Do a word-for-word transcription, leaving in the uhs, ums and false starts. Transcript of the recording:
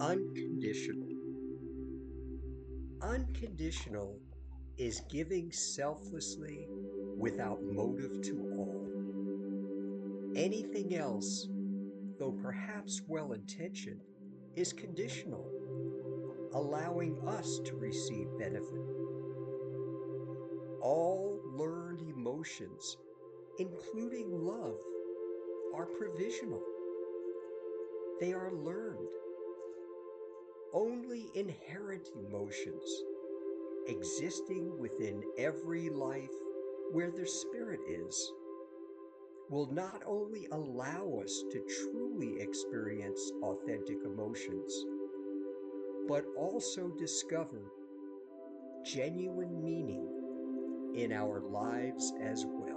Unconditional. Unconditional is giving selflessly without motive to all. Anything else, though perhaps well intentioned, is conditional, allowing us to receive benefit. All learned emotions, including love, are provisional. They are learned. Only inherent emotions, existing within every life where the spirit is, will not only allow us to truly experience authentic emotions, but also discover genuine meaning in our lives as well.